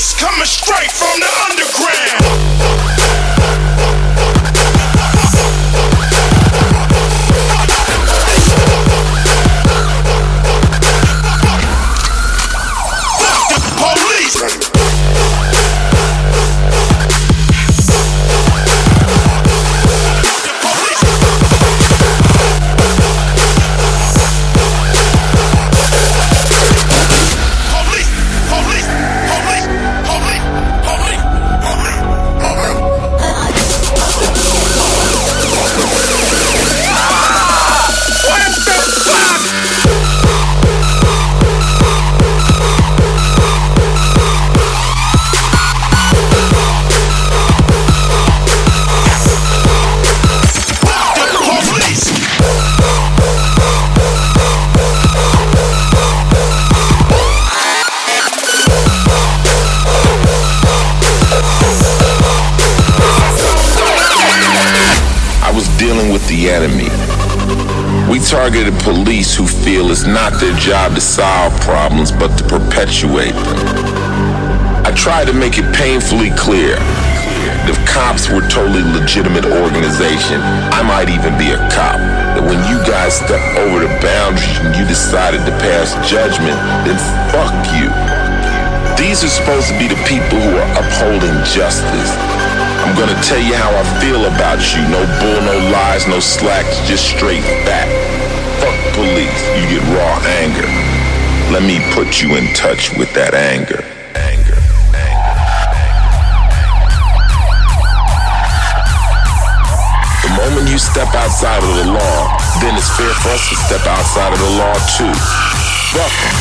police coming straight from the underground. Dealing with the enemy. We targeted police who feel it's not their job to solve problems but to perpetuate them. I tried to make it painfully clear that if cops were a totally legitimate organization, I might even be a cop. That when you guys step over the boundaries and you decided to pass judgment, then fuck you. These are supposed to be the people who are upholding justice. I'm gonna tell you how I feel about you. No bull, no lies, no slacks, just straight fact. Fuck police, you get raw anger. Let me put you in touch with that anger. The moment you step outside of the law, then it's fair for us to step outside of the law too. Fuck 'em.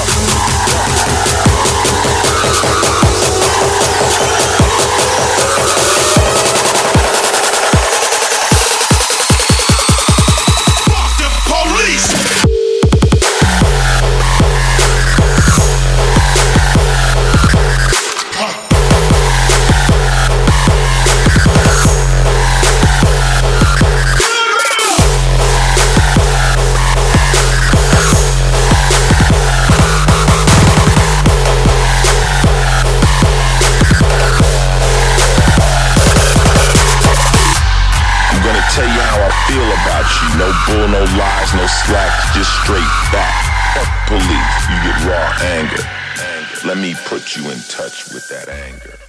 Tell you how I feel about you. No bull, no lies, no slacks, just straight fact. Fuck police, you get raw anger. Let me put you in touch with that anger.